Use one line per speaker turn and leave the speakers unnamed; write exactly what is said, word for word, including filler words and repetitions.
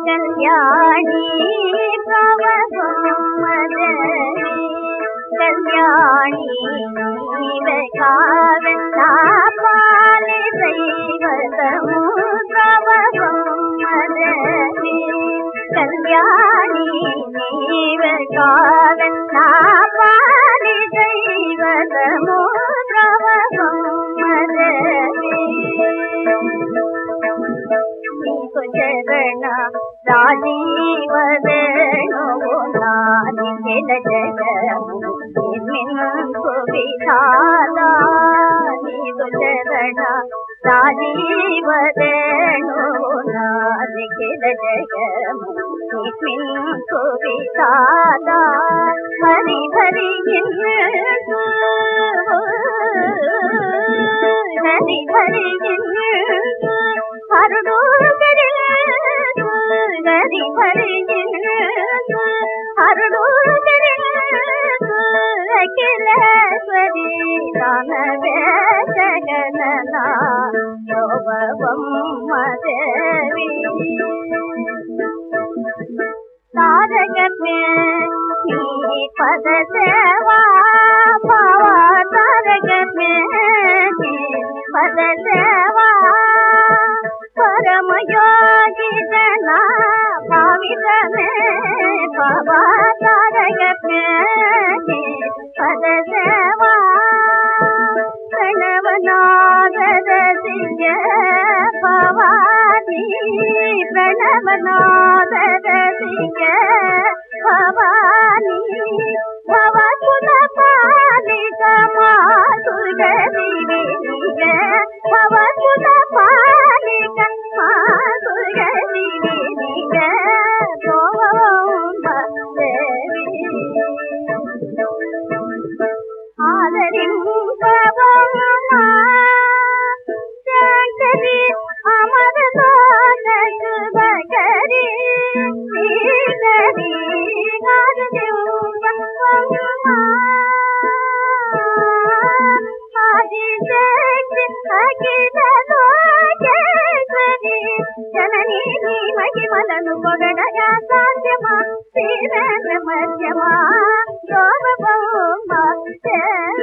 कल्याणी प्रभवमदेवी कल्याणी नीवे कावना पाले दैवतमु प्रभवमदेवी कल्याणी नीवे कावना पाले दैवतमु प्रभवमदेवी नीको चरण राजीव वेणु नारी खेल जगमिन्कु विधाता नीको चरण राजीव वेणु नारी खेल जगमिन्कु विधाता हरि हरि गिन्नु हरि हरि गिन्नु हरुडु गरि हरि हरुडु अखिलेश्वरी दानवे जगन्ना प्रभवमदेवी तारक में पद सेवा भावा तारक में पद सेवा परम योगी जना भावित में बाबा तारक में पद सेवा प्रणवनाद सिंह भवानी प्रणवनाद सिंह भवानी भवसुत पालिका मातुगरी विनिग भवसुत पालिका मातुगरी विनिग प्रभवमदेवी आदरिंपवम्मा शंकरी अमर लोक शुभकरी श्रीकरी आदरिंपवम्मा आदिशक्ति अखिल लोकेश्वरी जननी महिमలను కొగడగా సాధ్యమా శ్రీవేంద్ర మధ్యమా ప్రభవమదేవి